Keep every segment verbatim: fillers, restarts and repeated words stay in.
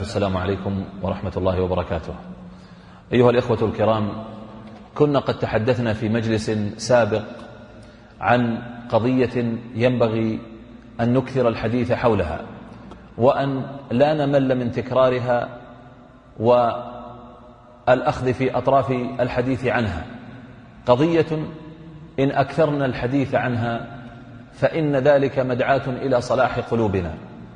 السلام عليكم ورحمة الله وبركاته. أيها الإخوة الكرام، كنا قد تحدثنا في مجلس سابق عن قضية ينبغي أن نكثر الحديث حولها وأن لا نمل من تكرارها والأخذ في أطراف الحديث عنها. قضية إن أكثرنا الحديث عنها فإن ذلك مدعاة إلى صلاح قلوبنا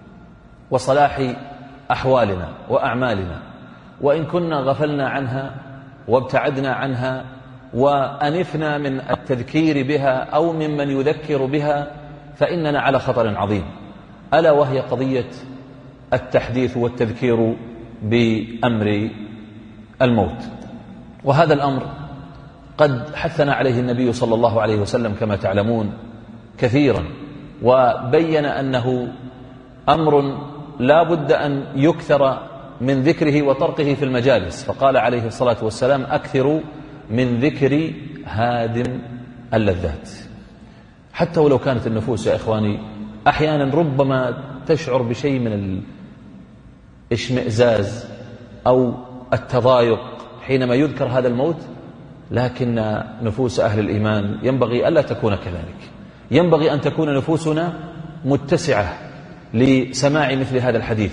وصلاح أحوالنا وأعمالنا، وإن كنا غفلنا عنها وابتعدنا عنها وأنفنا من التذكير بها أو ممن يذكر بها فإننا على خطر عظيم، ألا وهي قضية التحديث والتذكير بأمر الموت. وهذا الأمر قد حثنا عليه النبي صلى الله عليه وسلم كما تعلمون كثيرا، وبين أنه أمر لا بد أن يكثر من ذكره وطرقه في المجالس، فقال عليه الصلاة والسلام: أكثروا من ذكر هادم اللذات. حتى ولو كانت النفوس يا إخواني أحيانا ربما تشعر بشيء من الاشمئزاز أو التضايق حينما يذكر هذا الموت، لكن نفوس أهل الإيمان ينبغي ألا تكون كذلك. ينبغي أن تكون نفوسنا متسعة لسماع مثل هذا الحديث،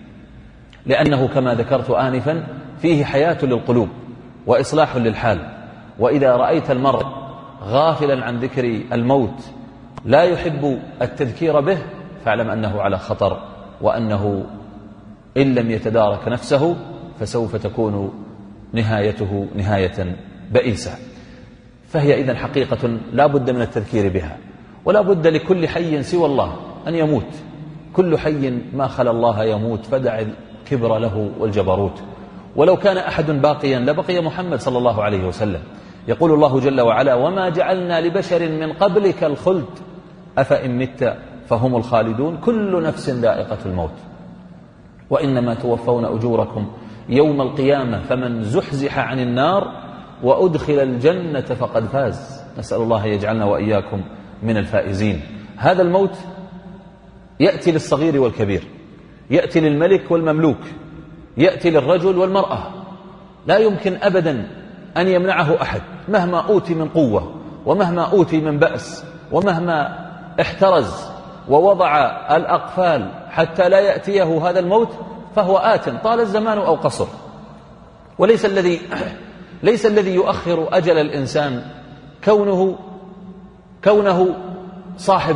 لأنه كما ذكرت آنفا فيه حياة للقلوب وإصلاح للحال. وإذا رأيت المرء غافلا عن ذكر الموت لا يحب التذكير به فاعلم أنه على خطر، وأنه إن لم يتدارك نفسه فسوف تكون نهايته نهاية بئيسة. فهي إذن حقيقة لا بد من التذكير بها، ولا بد لكل حي سوى الله أن يموت. كل حي ما خلا الله يموت، فدع الكبر له والجبروت. ولو كان أحد باقيا لبقي محمد صلى الله عليه وسلم. يقول الله جل وعلا: وما جعلنا لبشر من قبلك الخلد أفإن مت فهم الخالدون كل نفس ذائقة الموت وإنما توفون أجوركم يوم القيامة فمن زحزح عن النار وأدخل الجنة فقد فاز. نسأل الله يجعلنا وإياكم من الفائزين. هذا الموت يأتي للصغير والكبير، يأتي للملك والمملوك، يأتي للرجل والمرأة، لا يمكن أبدا أن يمنعه أحد مهما أوتي من قوة ومهما أوتي من بأس ومهما احترز ووضع الأقفال حتى لا يأتيه هذا الموت، فهو آت طال الزمان أو قصر. وليس الذي ليس الذي يؤخر أجل الإنسان كونه كونه صاحب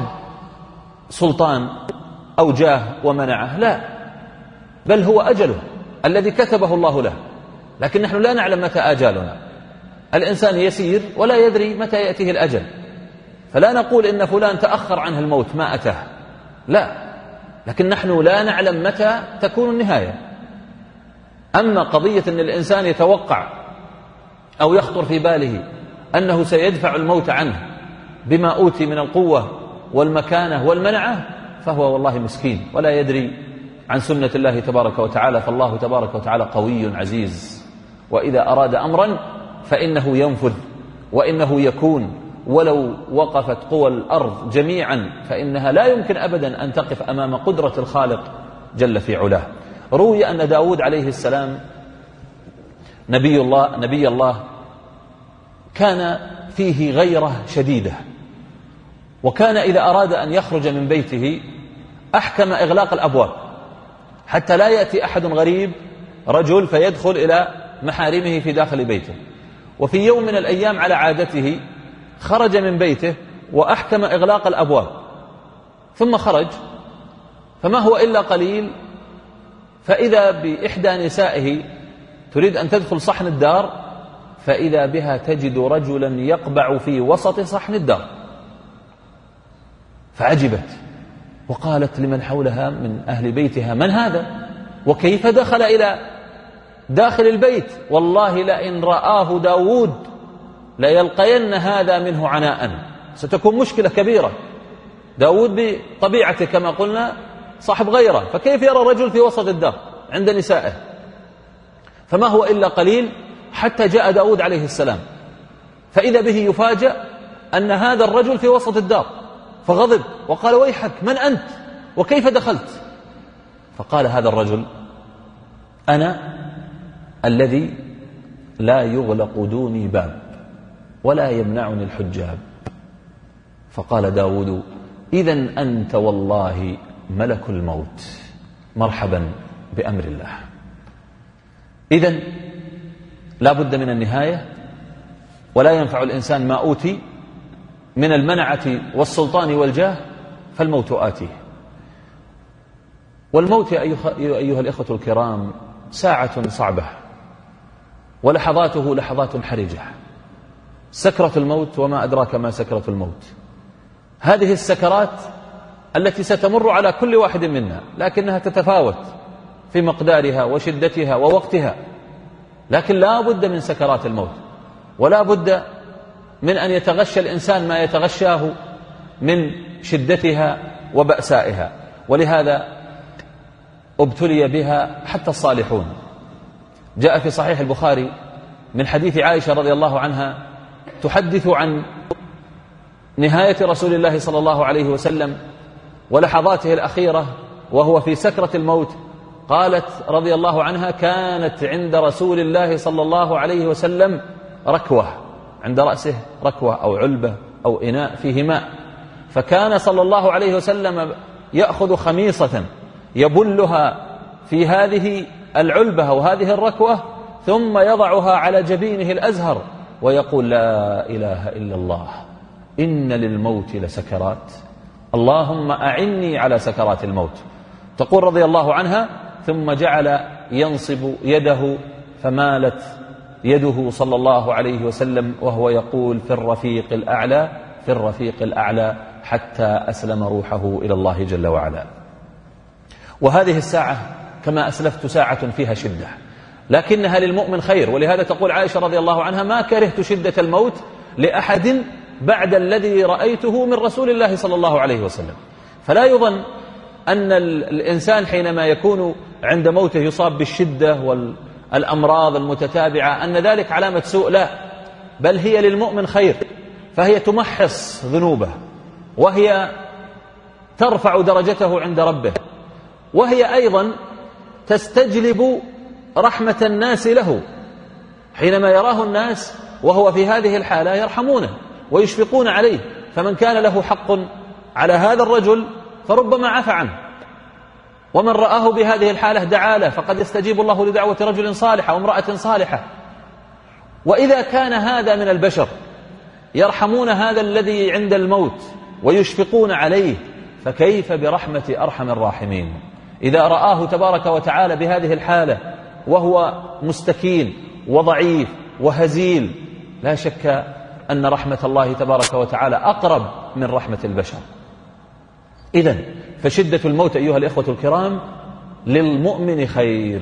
سلطان أو جاه ومنعه، لا، بل هو أجله الذي كتبه الله له. لكن نحن لا نعلم متى آجالنا. الإنسان يسير ولا يدري متى يأتيه الأجل، فلا نقول إن فلان تأخر عنه الموت ما أتاه، لا، لكن نحن لا نعلم متى تكون النهاية. أما قضية أن الإنسان يتوقع أو يخطر في باله أنه سيدفع الموت عنه بما أوتي من القوة والمكانة والمنعة، فهو والله مسكين ولا يدري عن سنة الله تبارك وتعالى. فالله تبارك وتعالى قوي عزيز، وإذا أراد أمرا فإنه ينفذ وإنه يكون. ولو وقفت قوى الأرض جميعا فإنها لا يمكن أبدا أن تقف أمام قدرة الخالق جل في علاه. روي أن داود عليه السلام نبي الله, نبي الله كان فيه غيرة شديدة، وكان إذا أراد أن يخرج من بيته أحكم إغلاق الأبواب حتى لا يأتي أحد غريب رجل فيدخل إلى محارمه في داخل بيته. وفي يوم من الأيام على عادته خرج من بيته وأحكم إغلاق الأبواب، ثم خرج فما هو إلا قليل فإذا بإحدى نسائه تريد أن تدخل صحن الدار، فإذا بها تجد رجلا يقبع في وسط صحن الدار، فعجبت وقالت لمن حولها من أهل بيتها: من هذا؟ وكيف دخل إلى داخل البيت؟ والله لئن رآه داود ليلقين هذا منه عناء. ستكون مشكلة كبيرة. داود بطبيعته كما قلنا صاحب غيره، فكيف يرى رجل في وسط الدار عند نسائه؟ فما هو إلا قليل حتى جاء داود عليه السلام، فإذا به يفاجأ أن هذا الرجل في وسط الدار، فغضب وقال: ويحك، من أنت وكيف دخلت؟ فقال هذا الرجل: أنا الذي لا يغلق دوني باب ولا يمنعني الحجاب. فقال داود: إذن أنت والله ملك الموت، مرحبا بأمر الله. إذن لا بد من النهاية، ولا ينفع الإنسان ما أوتي من المنعة والسلطان والجاه، فالموت آتيه. والموت يا أيها الإخوة الكرام ساعة صعبة، ولحظاته لحظات حرجة. سكرة الموت، وما أدراك ما سكرة الموت. هذه السكرات التي ستمر على كل واحد منا، لكنها تتفاوت في مقدارها وشدتها ووقتها، لكن لا بد من سكرات الموت، ولا بد من أن يتغشى الإنسان ما يتغشاه من شدتها وبأسائها. ولهذا ابتلي بها حتى الصالحون. جاء في صحيح البخاري من حديث عائشة رضي الله عنها تحدث عن نهاية رسول الله صلى الله عليه وسلم ولحظاته الأخيرة وهو في سكرة الموت. قالت رضي الله عنها: كانت عند رسول الله صلى الله عليه وسلم ركوة، عند رأسه ركوة أو علبة أو إناء فيه ماء، فكان صلى الله عليه وسلم يأخذ خميصة يبلها في هذه العلبة أو هذه الركوة، ثم يضعها على جبينه الأزهر ويقول: لا إله إلا الله، إن للموت لسكرات، اللهم أعني على سكرات الموت. تقول رضي الله عنها: ثم جعل ينصب يده فمالت يده صلى الله عليه وسلم وهو يقول: في الرفيق الأعلى، في الرفيق الأعلى، حتى أسلم روحه إلى الله جل وعلا. وهذه الساعة كما أسلفت ساعة فيها شدة، لكنها للمؤمن خير. ولهذا تقول عائشة رضي الله عنها: ما كرهت شدة الموت لأحد بعد الذي رأيته من رسول الله صلى الله عليه وسلم. فلا يظن أن الإنسان حينما يكون عند موته يصاب بالشدة والأمراض المتتابعة أن ذلك علامة سوء، لا، بل هي للمؤمن خير، فهي تمحص ذنوبه، وهي ترفع درجته عند ربه، وهي أيضا تستجلب رحمة الناس له. حينما يراه الناس وهو في هذه الحالة يرحمونه ويشفقون عليه، فمن كان له حق على هذا الرجل فربما عفى عنه، ومن رآه بهذه الحالة دعا له، فقد يستجيب الله لدعوة رجل صالح أو امرأة صالحة. وإذا كان هذا من البشر يرحمون هذا الذي عند الموت ويشفقون عليه، فكيف برحمة أرحم الراحمين إذا رآه تبارك وتعالى بهذه الحالة وهو مستكين وضعيف وهزيل؟ لا شك أن رحمة الله تبارك وتعالى أقرب من رحمة البشر. إذن فشدة الموت أيها الإخوة الكرام للمؤمن خير،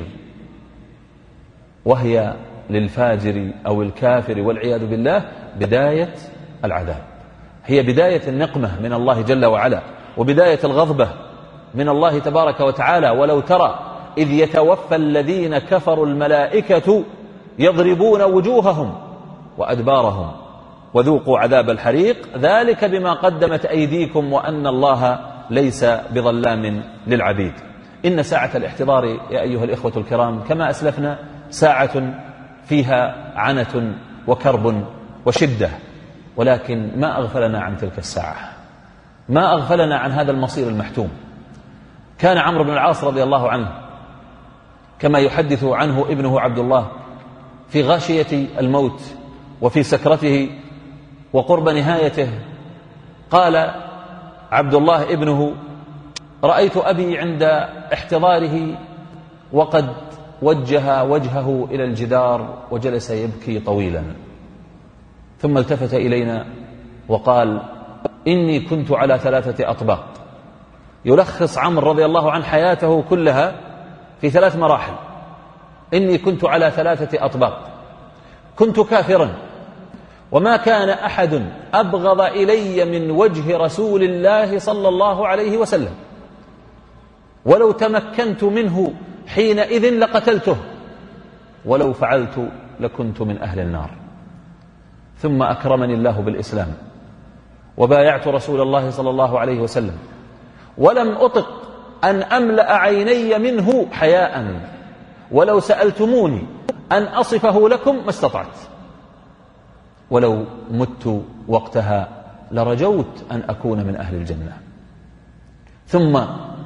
وهي للفاجر أو الكافر والعياذ بالله بداية العذاب، هي بداية النقمة من الله جل وعلا، وبداية الغضبة من الله تبارك وتعالى. ولو ترى إذ يتوفى الذين كفروا الملائكة يضربون وجوههم وأدبارهم وذوقوا عذاب الحريق، ذلك بما قدمت أيديكم وأن الله ليس بظلام للعبيد. إن ساعة الاحتضار يا أيها الإخوة الكرام كما أسلفنا ساعة فيها عنة وكرب وشدة، ولكن ما أغفلنا عن تلك الساعة، ما أغفلنا عن هذا المصير المحتوم. كان عمرو بن العاص رضي الله عنه كما يحدث عنه ابنه عبد الله في غاشية الموت وفي سكرته وقرب نهايته، قال عبد الله ابنه: رأيت أبي عند احتضاره وقد وجه وجهه إلى الجدار وجلس يبكي طويلا، ثم التفت إلينا وقال: إني كنت على ثلاثة أطباق. يلخص عمرو رضي الله عنه حياته كلها في ثلاث مراحل. إني كنت على ثلاثة أطباق، كنت كافرا، وما كان أحد أبغض إلي من وجه رسول الله صلى الله عليه وسلم، ولو تمكنت منه حينئذ لقتلته، ولو فعلت لكنت من أهل النار. ثم أكرمني الله بالإسلام وبايعت رسول الله صلى الله عليه وسلم، ولم أطق أن أملأ عيني منه حياء، ولو سألتموني أن أصفه لكم ما استطعت، ولو مت وقتها لرجوت أن أكون من أهل الجنة. ثم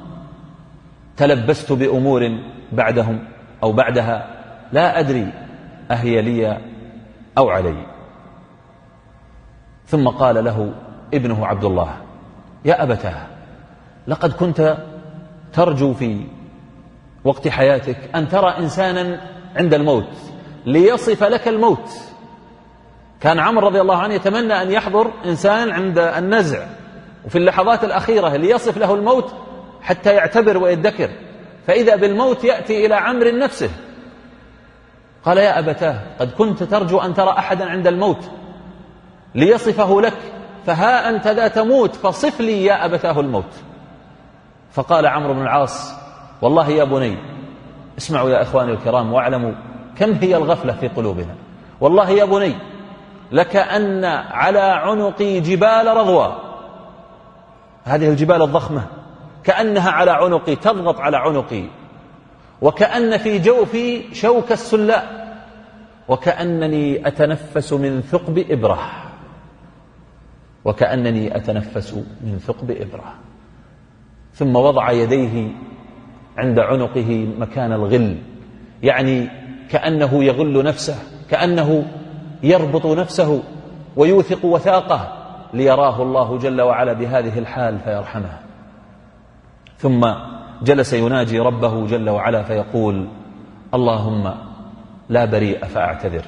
تلبست بأمور بعدهم أو بعدها لا أدري أهي لي أو علي. ثم قال له ابنه عبد الله: يا أبتاه، لقد كنت ترجو في وقت حياتك أن ترى إنسانا عند الموت ليصف لك الموت. كان عمرو رضي الله عنه يتمنى أن يحضر إنسان عند النزع وفي اللحظات الأخيرة ليصف له الموت حتى يعتبر ويدكر، فإذا بالموت يأتي إلى عمرو نفسه. قال: يا أبتاه، قد كنت ترجو أن ترى أحدا عند الموت ليصفه لك، فها أنت ذا تموت، فصف لي يا أبتاه الموت. فقال عمرو بن العاص: والله يا بني، اسمعوا يا إخواني الكرام واعلموا كم هي الغفلة في قلوبنا، والله يا بني لكأن على عنقي جبال رضوى، هذه الجبال الضخمة كأنها على عنقي تضغط على عنقي، وكأن في جوفي شوك السلاء، وكأنني أتنفس من ثقب إبرة، وكأنني أتنفس من ثقب إبرة. ثم وضع يديه عند عنقه مكان الغل، يعني كأنه يغل نفسه، كأنه يربط نفسه ويوثق وثاقه ليراه الله جل وعلا بهذه الحال فيرحمه. ثم جلس يناجي ربه جل وعلا فيقول: اللهم لا بريء فأعتذر،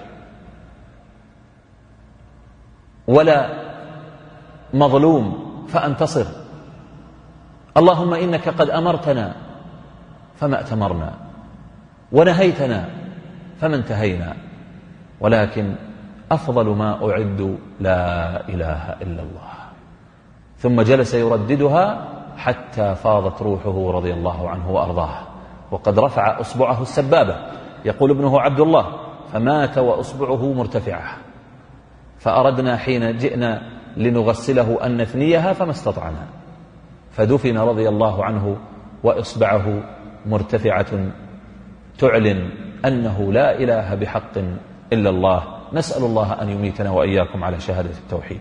ولا مظلوم فأنتصر، اللهم إنك قد أمرتنا فما أتمرنا، ونهيتنا فما انتهينا، ولكن أفضل ما أعد لا إله إلا الله. ثم جلس يرددها حتى فاضت روحه رضي الله عنه وأرضاه، وقد رفع أصبعه السبابة، يقول ابنه عبد الله: فمات وأصبعه مرتفعة، فأردنا حين جئنا لنغسله أن نثنيها فما استطعنا، فدفن رضي الله عنه وإصبعه مرتفعة تعلن أنه لا إله بحق إلا الله. نسأل الله أن يميتنا وإياكم على شهادة التوحيد.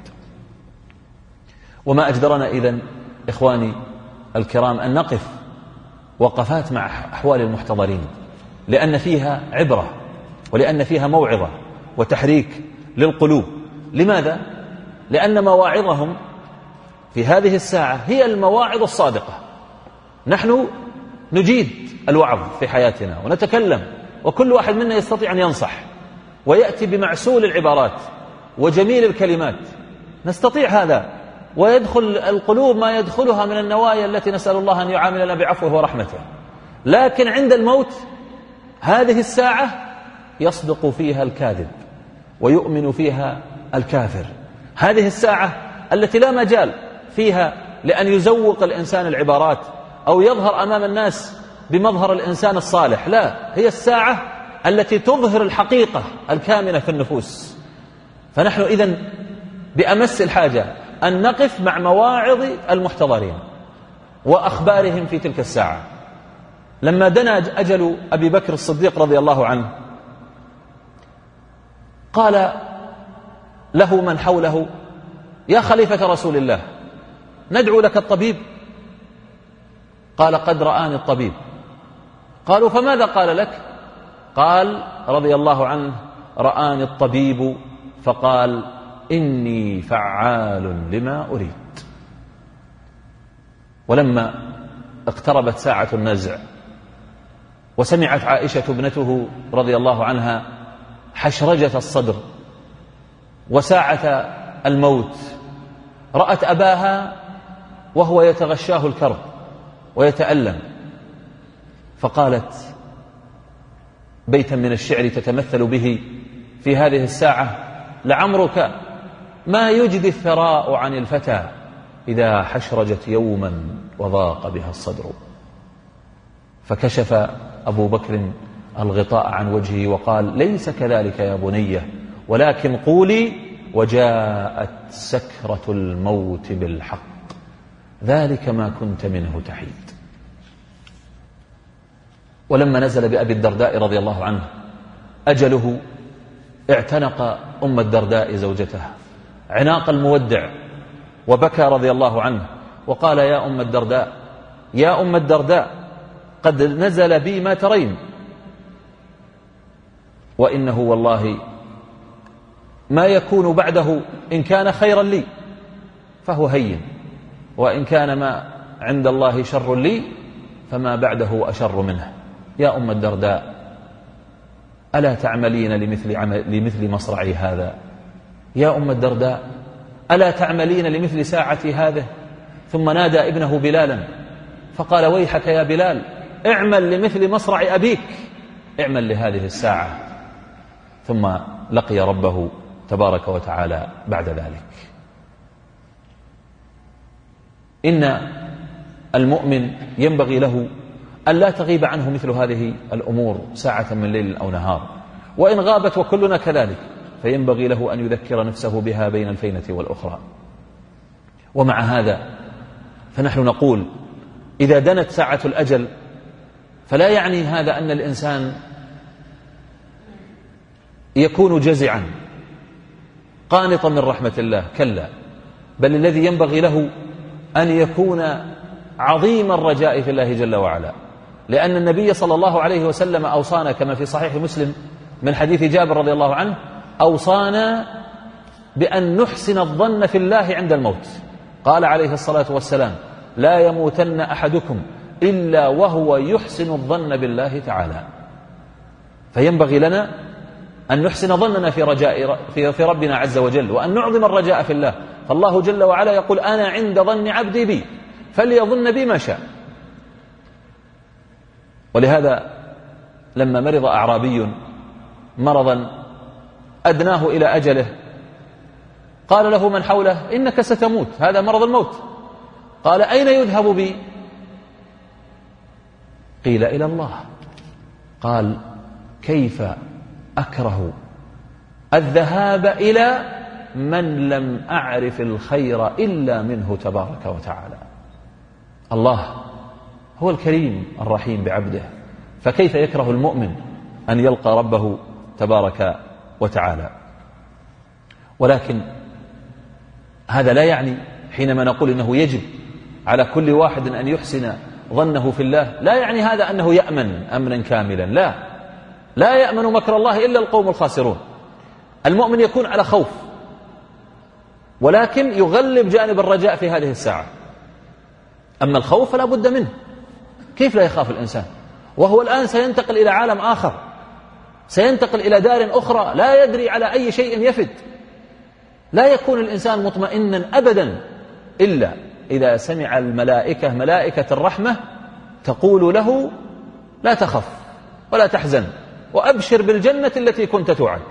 وما أجدرنا إذن إخواني الكرام أن نقف وقفات مع أحوال المحتضرين، لأن فيها عبرة، ولأن فيها موعظة وتحريك للقلوب. لماذا؟ لأن مواعظهم في هذه الساعة هي المواعظ الصادقة. نحن نجيد الوعظ في حياتنا ونتكلم، وكل واحد منا يستطيع أن ينصح ويأتي بمعسول العبارات وجميل الكلمات، نستطيع هذا، ويدخل القلوب ما يدخلها من النوايا التي نسأل الله أن يعاملنا بعفوه ورحمته. لكن عند الموت هذه الساعة يصدق فيها الكاذب ويؤمن فيها الكافر، هذه الساعة التي لا مجال فيها لأن يزوق الإنسان العبارات أو يظهر أمام الناس بمظهر الإنسان الصالح، لا، هي الساعة التي تظهر الحقيقة الكامنة في النفوس. فنحن إذن بأمس الحاجة أن نقف مع مواعظ المحتضرين وأخبارهم في تلك الساعة. لما دنا أجل أبي بكر الصديق رضي الله عنه قال له من حوله: يا خليفة رسول الله، ندعو لك الطبيب؟ قال: قد رآني الطبيب. قالوا: فماذا قال لك؟ قال رضي الله عنه: رآني الطبيب فقال: إني فعال لما أريد. ولما اقتربت ساعة النزع وسمعت عائشة ابنته رضي الله عنها حشرجة الصدر وساعة الموت، رأت أباها وهو يتغشاه الكرب ويتألم، فقالت بيتا من الشعر تتمثل به في هذه الساعة: لعمرك ما يجدي الثراء عن الفتى إذا حشرجت يوما وضاق بها الصدر. فكشف أبو بكر الغطاء عن وجهه وقال: ليس كذلك يا بنية، ولكن قولي: وجاءت سكرة الموت بالحق، ذلك ما كنت منه تحيد. ولما نزل بأبي الدرداء رضي الله عنه أجله اعتنق أم الدرداء زوجته عناق المودع، وبكى رضي الله عنه وقال: يا أم الدرداء يا أم الدرداء قد نزل بي ما ترين، وإنه والله ما يكون بعده إن كان خيرا لي فهو هين، وإن كان ما عند الله شر لي فما بعده أشر منه. يا أم الدرداء ألا تعملين لمثل, عمل لمثل مصرعي هذا؟ يا أم الدرداء ألا تعملين لمثل ساعتي هذه؟ ثم نادى ابنه بلالا فقال: ويحك يا بلال، اعمل لمثل مصرع أبيك، اعمل لهذه الساعة. ثم لقي ربه تبارك وتعالى بعد ذلك. إن المؤمن ينبغي له أن لا تغيب عنه مثل هذه الأمور ساعة من ليل أو نهار، وإن غابت وكلنا كذلك فينبغي له أن يذكر نفسه بها بين الفينة والأخرى. ومع هذا فنحن نقول: إذا دنت ساعة الأجل فلا يعني هذا أن الإنسان يكون جزعا قانطا من رحمة الله، كلا، بل الذي ينبغي له أن يكون عظيم الرجاء في الله جل وعلا، لأن النبي صلى الله عليه وسلم أوصانا كما في صحيح مسلم من حديث جابر رضي الله عنه، أوصانا بأن نحسن الظن في الله عند الموت. قال عليه الصلاة والسلام: لا يموتن أحدكم إلا وهو يحسن الظن بالله تعالى. فينبغي لنا أن نحسن ظننا في رجاء في, في ربنا عز وجل، وأن نعظم الرجاء في الله. فالله جل وعلا يقول: أنا عند ظن عبدي بي فليظن بي ما شاء. ولهذا لما مرض أعرابي مرضا أدناه إلى أجله قال له من حوله: إنك ستموت، هذا مرض الموت. قال: أين يذهب بي؟ قيل: إلى الله. قال: كيف أكره الذهاب إلى من لم أعرف الخير إلا منه تبارك وتعالى. الله هو الكريم الرحيم بعبده، فكيف يكره المؤمن أن يلقى ربه تبارك وتعالى؟ ولكن هذا لا يعني حينما نقول إنه يجب على كل واحد أن يحسن ظنه في الله، لا يعني هذا أنه يأمن أمنا كاملا، لا لا يأمن مكر الله إلا القوم الخاسرون. المؤمن يكون على خوف، ولكن يغلب جانب الرجاء في هذه الساعة. أما الخوف فلا بد منه، كيف لا يخاف الإنسان وهو الآن سينتقل إلى عالم آخر، سينتقل إلى دار أخرى لا يدري على أي شيء يفد. لا يكون الإنسان مطمئنا أبدا إلا إذا سمع الملائكة ملائكة الرحمة تقول له: لا تخف ولا تحزن وأبشر بالجنة التي كنت توعد.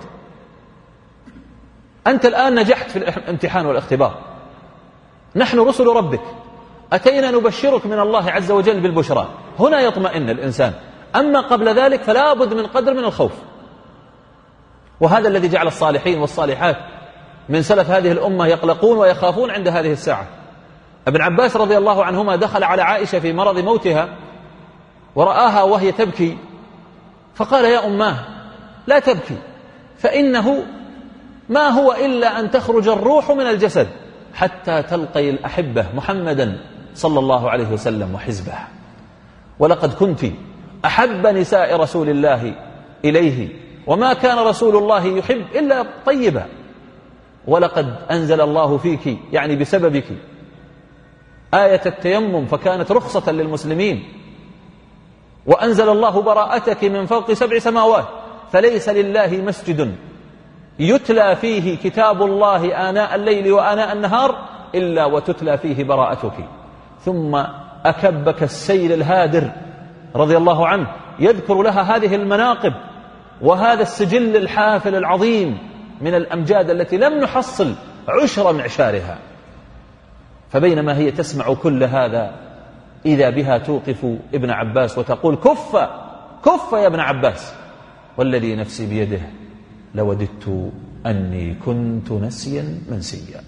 أنت الآن نجحت في الامتحان والاختبار، نحن رسل ربك، أتينا نبشرك من الله عز وجل بالبشرى. هنا يطمئن الإنسان، أما قبل ذلك فلا بد من قدر من الخوف. وهذا الذي جعل الصالحين والصالحات من سلف هذه الأمة يقلقون ويخافون عند هذه الساعة. ابن عباس رضي الله عنهما دخل على عائشة في مرض موتها ورآها وهي تبكي فقال: يا أماه لا تبكي، فإنه ما هو إلا أن تخرج الروح من الجسد حتى تلقي الأحبة محمدا صلى الله عليه وسلم وحزبه. ولقد كنت أحب نساء رسول الله إليه، وما كان رسول الله يحب إلا طيبا. ولقد أنزل الله فيك، يعني بسببك، آية التيمم فكانت رخصة للمسلمين، وأنزل الله براءتك من فوق سبع سماوات، فليس لله مسجد يتلى فيه كتاب الله آناء الليل وآناء النهار إلا وتتلى فيه براءتك. ثم أكبك السيل الهادر رضي الله عنه يذكر لها هذه المناقب وهذا السجل الحافل العظيم من الأمجاد التي لم نحصل عشر معشارها. فبينما هي تسمع كل هذا إذا بها توقف ابن عباس وتقول: كف كف يا ابن عباس، والذي نفسي بيده لوددت أني كنت نسيا منسيا.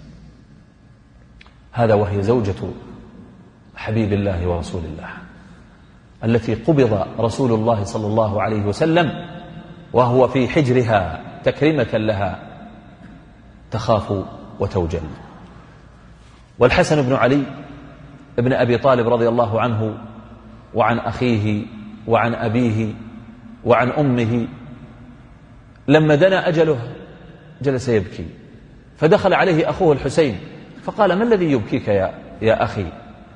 هذا وهي زوجة حبيب الله ورسول الله التي قبض رسول الله صلى الله عليه وسلم وهو في حجرها تكريمة لها تخاف وتوجل. والحسن بن علي ابن أبي طالب رضي الله عنه وعن أخيه وعن أبيه وعن أمه لما دنا أجله جلس يبكي، فدخل عليه أخوه الحسين فقال: ما الذي يبكيك يا, يا أخي؟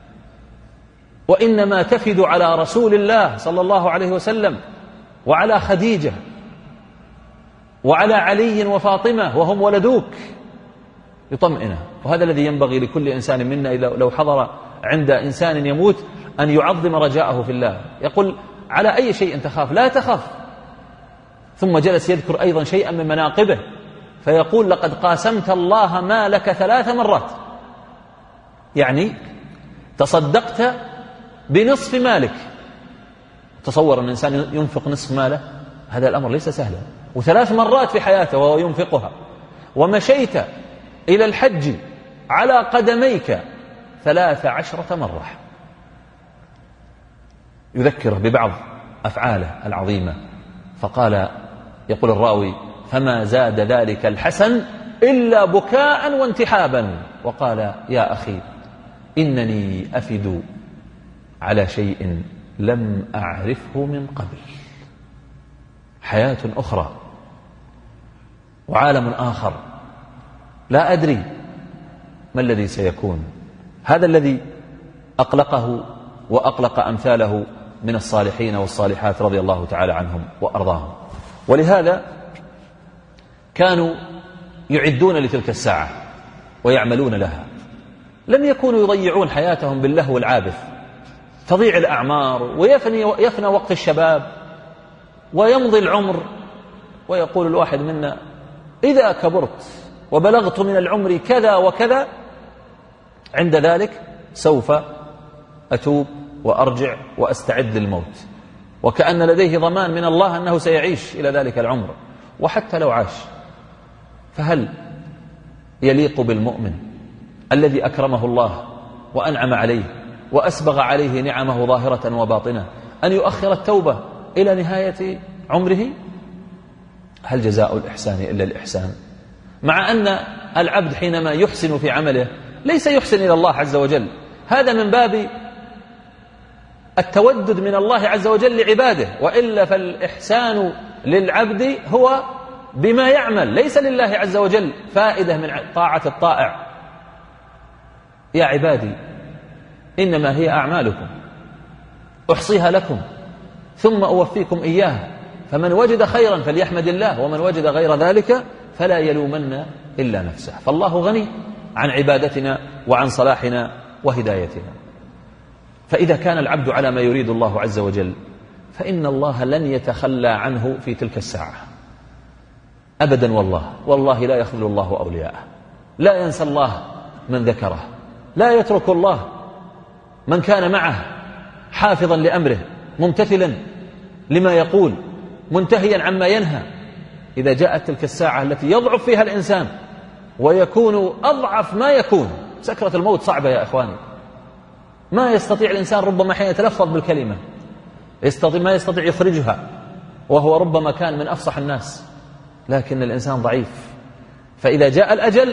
وإنما تفد على رسول الله صلى الله عليه وسلم وعلى خديجة وعلى علي وفاطمة وهم ولدوك. يطمئنه. وهذا الذي ينبغي لكل إنسان منا لو حضر عند إنسان يموت أن يعظم رجاءه في الله، يقول: على أي شيء تخاف؟ لا تخف. ثم جلس يذكر أيضا شيئا من مناقبه فيقول: لقد قاسمت الله مالك ثلاث مرات، يعني تصدقت بنصف مالك. تصور أن الإنسان ينفق نصف ماله، هذا الأمر ليس سهلا، وثلاث مرات في حياته وهو ينفقها. ومشيت إلى الحج على قدميك ثلاث عشرة مرة. يذكره ببعض أفعاله العظيمة فقال، يقول الراوي: فما زاد ذلك الحسن إلا بكاء وانتحابا، وقال: يا أخي إنني أفد على شيء لم أعرفه من قبل. حياة أخرى وعالم آخر لا أدري ما الذي سيكون. هذا الذي أقلقه وأقلق أمثاله من الصالحين والصالحات رضي الله تعالى عنهم وأرضاهم. ولهذا كانوا يعدون لتلك الساعة ويعملون لها، لم يكونوا يضيعون حياتهم باللهو العابث. تضيع الأعمار ويفني يفنى وقت الشباب ويمضي العمر، ويقول الواحد منا: إذا كبرت وبلغت من العمر كذا وكذا عند ذلك سوف أتوب وأرجع وأستعد للموت، وكأن لديه ضمان من الله أنه سيعيش إلى ذلك العمر. وحتى لو عاش فهل يليق بالمؤمن الذي أكرمه الله وأنعم عليه وأسبغ عليه نعمه ظاهرة وباطنة أن يؤخر التوبة إلى نهاية عمره؟ هل جزاء الإحسان إلا الإحسان؟ مع أن العبد حينما يحسن في عمله ليس يحسن إلى الله عز وجل، هذا من باب التودد من الله عز وجل لعباده، وإلا فالإحسان للعبد هو بما يعمل، ليس لله عز وجل فائدة من طاعة الطائع. يا عبادي إنما هي أعمالكم أحصيها لكم ثم أوفيكم إياها، فمن وجد خيرا فليحمد الله، ومن وجد غير ذلك فلا يلومن إلا نفسه. فالله غني عن عبادتنا وعن صلاحنا وهدايتنا. فإذا كان العبد على ما يريد الله عز وجل فإن الله لن يتخلى عنه في تلك الساعة أبدا. والله والله لا يخذل الله أولياءه، لا ينسى الله من ذكره، لا يترك الله من كان معه حافظا لأمره ممتثلا لما يقول منتهيا عما ينهى. إذا جاءت تلك الساعة التي يضعف فيها الإنسان ويكون أضعف ما يكون، سكرة الموت صعبة يا إخواني، ما يستطيع الإنسان ربما حين يتلفظ بالكلمة يستطيع ما يستطيع يخرجها، وهو ربما كان من أفصح الناس، لكن الإنسان ضعيف. فإذا جاء الأجل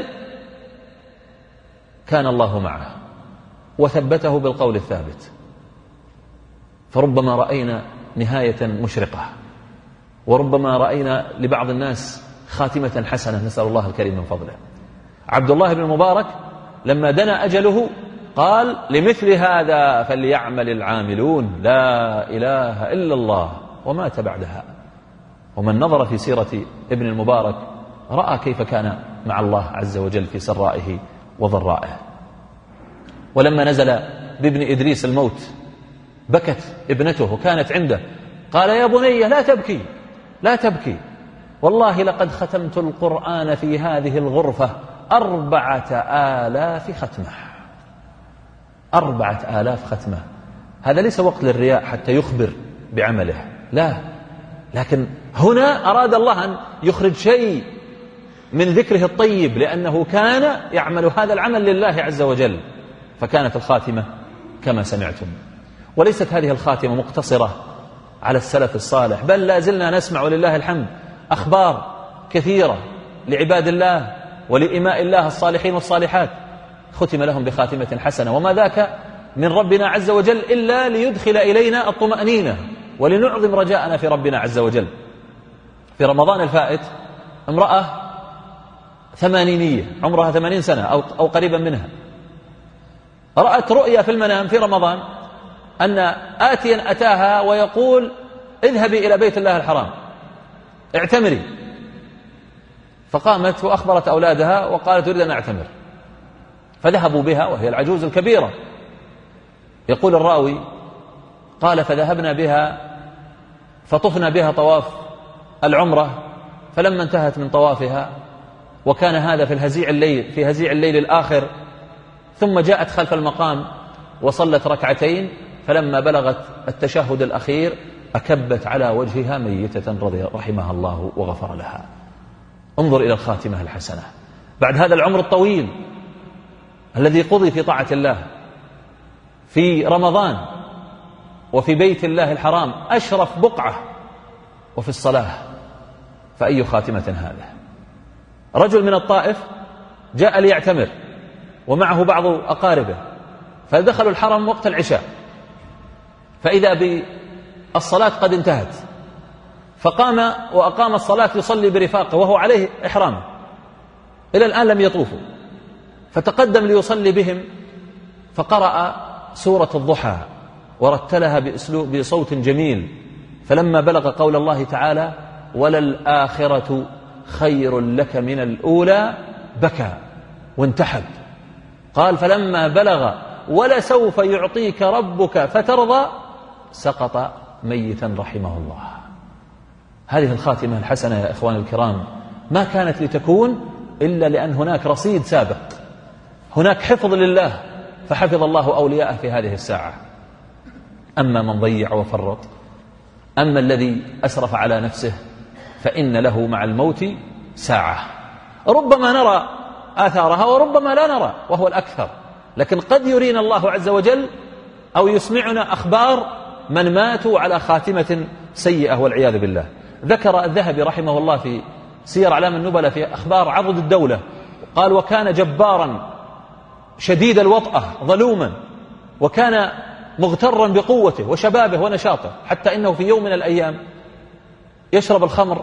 كان الله معه وثبته بالقول الثابت. فربما رأينا نهاية مشرقة، وربما رأينا لبعض الناس خاتمة حسنة، نسأل الله الكريم من فضله. عبد الله بن المبارك لما دنا أجله قال: لمثل هذا فليعمل العاملون، لا إله إلا الله، ومات بعدها. ومن نظر في سيرة ابن المبارك رأى كيف كان مع الله عز وجل في سرائه وضرائه. ولما نزل بابن إدريس الموت بكت ابنته وكانت عنده، قال: يا بني لا تبكي لا تبكي، والله لقد ختمت القرآن في هذه الغرفة أربعة آلاف ختمة. أربعة آلاف ختمة. هذا ليس وقت للرياء حتى يخبر بعمله، لا، لكن هنا أراد الله أن يخرج شيء من ذكره الطيب، لأنه كان يعمل هذا العمل لله عز وجل، فكانت الخاتمة كما سمعتم. وليست هذه الخاتمة مقتصرة على السلف الصالح، بل لا زلنا نسمع ولله الحمد أخبار كثيرة لعباد الله ولإماء الله الصالحين والصالحات ختم لهم بخاتمة حسنة، وما ذاك من ربنا عز وجل إلا ليدخل إلينا الطمأنينة ولنعظم رجاءنا في ربنا عز وجل. في رمضان الفائت امرأة ثمانينية عمرها ثمانين سنة أو, أو قريبا منها رأت رؤيا في المنام في رمضان أن آتيا أتاها ويقول اذهبي إلى بيت الله الحرام اعتمري، فقامت وأخبرت أولادها وقالت أريد أن أعتمر، فذهبوا بها وهي العجوز الكبيرة. يقول الراوي قال فذهبنا بها فطفنا بها طواف العمرة، فلما انتهت من طوافها وكان هذا في الهزيع الليل في هزيع الليل الآخر، ثم جاءت خلف المقام وصلت ركعتين، فلما بلغت التشهد الأخير أكبت على وجهها ميتة رضي رحمها الله وغفر لها. انظر إلى الخاتمة الحسنة بعد هذا العمر الطويل الذي قضي في طاعة الله في رمضان وفي بيت الله الحرام أشرف بقعة وفي الصلاة، فأي خاتمة هذا. رجل من الطائف جاء ليعتمر ومعه بعض أقاربه، فدخلوا الحرم وقت العشاء فإذا بالصلاة قد انتهت، فقام وأقام الصلاة يصلي برفاقه وهو عليه إحرام، إلى الآن لم يطوفوا، فتقدم ليصلي بهم فقرأ سورة الضحى ورتلها بأسلوب بصوت جميل، فلما بلغ قول الله تعالى وللآخرة خير لك من الأولى بكى وانتحب. قال فلما بلغ ولسوف يعطيك ربك فترضى سقط ميتا رحمه الله. هذه الخاتمة الحسنة يا إخوان الكرام ما كانت لتكون إلا لأن هناك رصيد سابق، هناك حفظ لله فحفظ الله أولياءه في هذه الساعة. أما من ضيع وفرط، أما الذي أسرف على نفسه فإن له مع الموت ساعة ربما نرى آثارها وربما لا نرى وهو الأكثر، لكن قد يرينا الله عز وجل أو يسمعنا أخبار من ماتوا على خاتمة سيئة والعياذ بالله. ذكر الذهبي رحمه الله في سير أعلام النبلة في أخبار عضد الدولة، قال وكان جبارا شديد الوطأة ظلوما، وكان مغترا بقوته وشبابه ونشاطه، حتى إنه في يوم من الأيام يشرب الخمر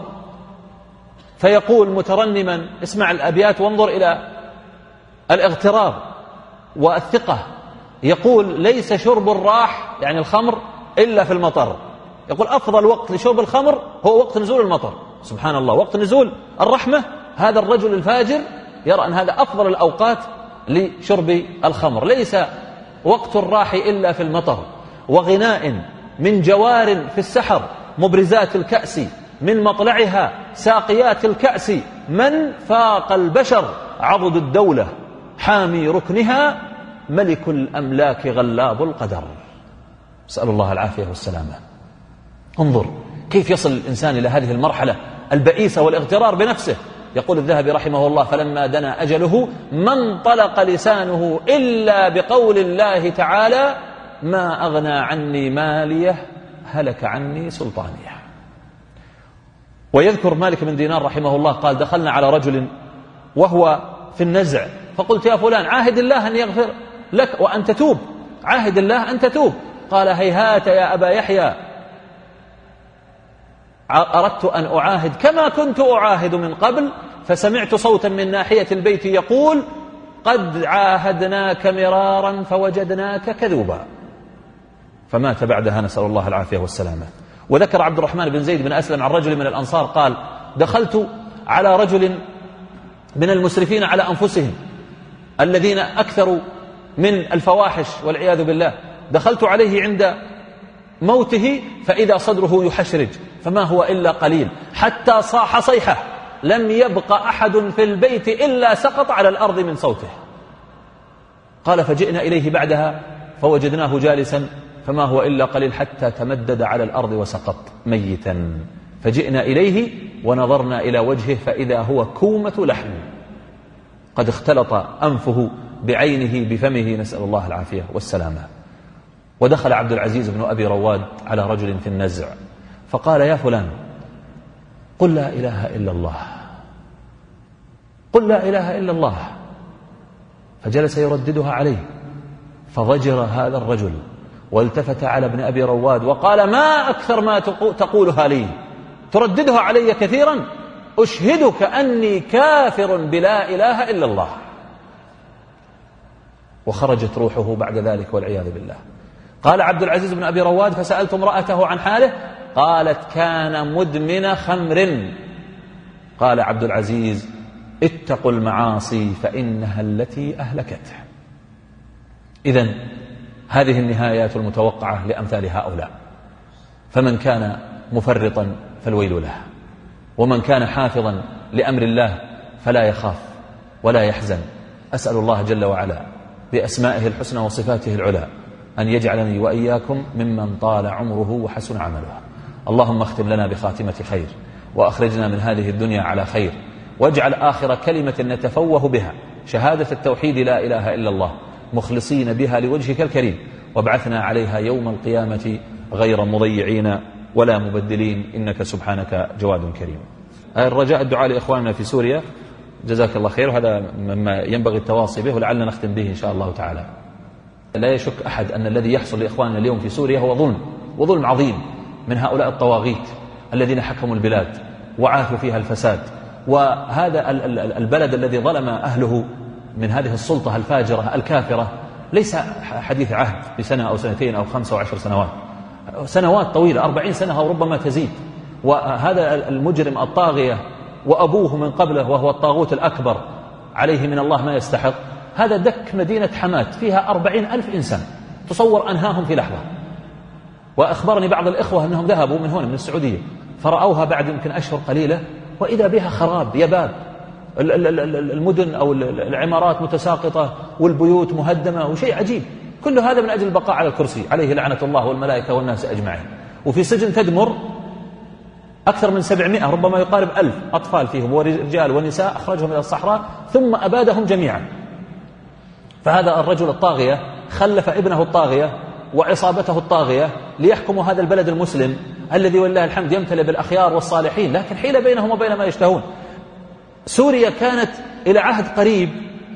فيقول مترنما، اسمع الأبيات وانظر إلى الاغترار والثقة، يقول ليس شرب الراح يعني الخمر إلا في المطر، يقول أفضل وقت لشرب الخمر هو وقت نزول المطر. سبحان الله، وقت نزول الرحمة هذا الرجل الفاجر يرى أن هذا أفضل الأوقات لشرب الخمر، ليس وقت الراح إلا في المطر. وغناء من جوار في السحر مبرزات الكأس من مطلعها ساقيات الكأس، من فاق البشر عضد الدولة حامي ركنها ملك الأملاك غلاب القدر. أسأل الله العافية والسلامة. انظر كيف يصل الإنسان إلى هذه المرحلة البئيسة والاغترار بنفسه. يقول الذهبي رحمه الله فلما دنا أجله ما انطلق لسانه إلا بقول الله تعالى ما أغنى عني ماليه هلك عني سلطانيه. ويذكر مالك بن دينار رحمه الله قال دخلنا على رجل وهو في النزع، فقلت يا فلان عاهد الله أن يغفر لك وأن تتوب، عاهد الله أن تتوب. قال هيهات يا أبا يحيى، أردت أن أعاهد كما كنت أعاهد من قبل، فسمعت صوتا من ناحية البيت يقول قد عاهدناك مرارا فوجدناك كذوبا، فمات بعدها نسأل الله العافية والسلامة. وذكر عبد الرحمن بن زيد بن أسلم عن رجل من الأنصار قال دخلت على رجل من المسرفين على أنفسهم الذين أكثروا من الفواحش والعياذ بالله، دخلت عليه عند موته فإذا صدره يحشرج فما هو إلا قليل، حتى صاح صيحة لم يبق أحد في البيت إلا سقط على الأرض من صوته. قال فجئنا إليه بعدها فوجدناه جالسا فما هو إلا قليل حتى تمدد على الأرض وسقط ميتا، فجئنا إليه ونظرنا إلى وجهه فإذا هو كومة لحم قد اختلط أنفه بعينه بفمه نسأل الله العافية والسلامة. ودخل عبد العزيز بن أبي رواد على رجل في النزع فقال: يا فلان، قل لا إله إلا الله، قل لا إله إلا الله. فجلس يرددها عليه، فضجر هذا الرجل والتفت على ابن أبي رواد وقال: ما أكثر ما تقولها لي، ترددها علي كثيرا، أشهدك أني كافر بلا إله إلا الله. وخرجت روحه بعد ذلك والعياذ بالله. قال عبد العزيز بن أبي رواد: فسألت امرأته عن حاله قالت: كان مدمن خمر. قال عبد العزيز: اتقوا المعاصي فإنها التي أهلكته. إذن هذه النهايات المتوقعة لأمثال هؤلاء. فمن كان مفرطا فالويل له، ومن كان حافظا لأمر الله فلا يخاف ولا يحزن. أسأل الله جل وعلا بأسمائه الحسنى وصفاته العلى أن يجعلني وإياكم ممن طال عمره وحسن عمله. اللهم اختم لنا بخاتمة خير، وأخرجنا من هذه الدنيا على خير، واجعل آخر كلمة نتفوه بها شهادة التوحيد لا إله إلا الله، مخلصين بها لوجهك الكريم، وابعثنا عليها يوم القيامة غير مضيعين ولا مبدلين، إنك سبحانك جواد كريم. الرجاء الدعاء لإخواننا في سوريا، جزاك الله خير، وهذا مما ينبغي التواصي به ولعلنا نختم به إن شاء الله تعالى. لا يشك أحد أن الذي يحصل لإخواننا اليوم في سوريا هو ظلم، وظلم عظيم من هؤلاء الطواغيت الذين حكموا البلاد وعاثوا فيها الفساد. وهذا البلد الذي ظلم أهله من هذه السلطة الفاجرة الكافرة ليس حديث عهد بسنة أو سنتين أو خمسة وعشر سنوات، سنوات طويلة، أربعين سنة أو ربما تزيد. وهذا المجرم الطاغية وأبوه من قبله وهو الطاغوت الأكبر عليه من الله ما يستحق، هذا دك مدينة حماة فيها أربعين ألف إنسان، تصور أنهاهم في لحظة. وأخبرني بعض الإخوة أنهم ذهبوا من هنا من السعودية فرأوها بعد يمكن أشهر قليلة وإذا بها خراب يباب، المدن أو العمارات متساقطة والبيوت مهدمة وشيء عجيب. كل هذا من أجل البقاء على الكرسي عليه لعنة الله والملائكة والناس أجمعين. وفي سجن تدمر أكثر من سبعمائة ربما يقارب ألف أطفال فيهم ورجال ونساء، أخرجهم إلى الصحراء ثم أبادهم جميعا. فهذا الرجل الطاغية خلف ابنه الطاغية وعصابته الطاغية ليحكموا هذا البلد المسلم الذي والله الحمد يمتلئ بالأخيار والصالحين، لكن حيل بينهم وبين ما يشتهون. سوريا كانت إلى عهد قريب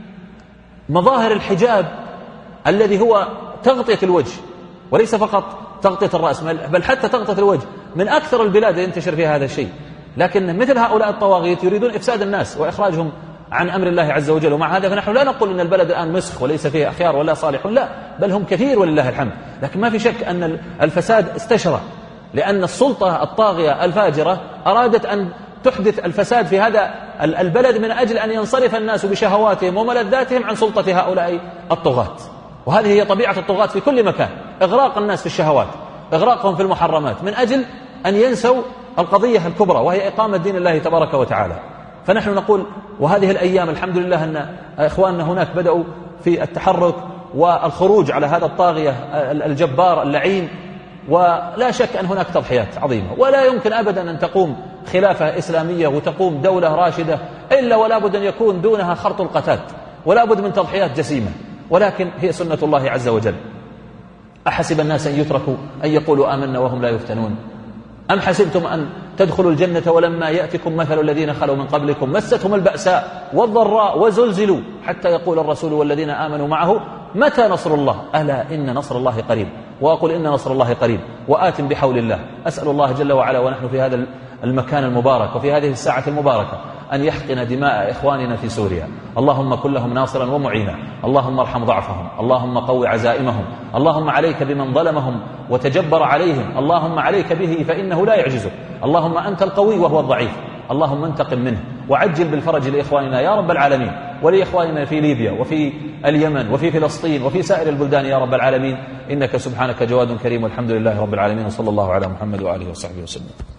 مظاهر الحجاب الذي هو تغطية الوجه، وليس فقط تغطية الرأس بل حتى تغطية الوجه، من أكثر البلاد ينتشر فيها هذا الشيء. لكن مثل هؤلاء الطواغيت يريدون إفساد الناس وإخراجهم عن أمر الله عز وجل. ومع هذا فنحن لا نقول أن البلد الآن مسخ وليس فيه أخيار ولا صالحون، لا، بل هم كثير ولله الحمد. لكن ما في شك أن الفساد استشرى، لأن السلطة الطاغية الفاجرة أرادت أن تحدث الفساد في هذا البلد من أجل أن ينصرف الناس بشهواتهم وملذاتهم عن سلطة هؤلاء الطغاة. وهذه هي طبيعة الطغاة في كل مكان، إغراق الناس في الشهوات، إغراقهم في المحرمات، من أجل أن ينسوا القضية الكبرى وهي إقامة دين الله تبارك وتعالى. فنحن نقول وهذه الأيام الحمد لله أن إخواننا هناك بدأوا في التحرك والخروج على هذا الطاغية الجبار اللعين. ولا شك أن هناك تضحيات عظيمة، ولا يمكن أبدا أن تقوم خلافة إسلامية وتقوم دولة راشدة إلا ولا بد أن يكون دونها خرط القتات، ولا بد من تضحيات جسيمة. ولكن هي سنة الله عز وجل. أحسب الناس أن يتركوا أن يقولوا آمنا وهم لا يفتنون؟ أم حسبتم أن تدخلوا الجنة ولما يأتكم مثل الذين خلوا من قبلكم مستهم البأساء والضراء وزلزلوا حتى يقول الرسول والذين آمنوا معه متى نصر الله؟ ألا إن نصر الله قريب. وأقول إن نصر الله قريب وآت بحول الله. أسأل الله جل وعلا ونحن في هذا المكان المبارك وفي هذه الساعة المباركة أن يحقن دماء إخواننا في سوريا. اللهم كن لهم ناصرا ومعينا، اللهم ارحم ضعفهم، اللهم قو عزائمهم، اللهم عليك بمن ظلمهم وتجبر عليهم، اللهم عليك به فإنه لا يعجزك، اللهم أنت القوي وهو الضعيف، اللهم انتقم منه وعجل بالفرج لإخواننا يا رب العالمين، ولإخواننا في ليبيا وفي اليمن وفي فلسطين وفي سائر البلدان يا رب العالمين، إنك سبحانك جواد كريم، والحمد لله رب العالمين، وصلى الله على محمد وآله وصحبه وسلم.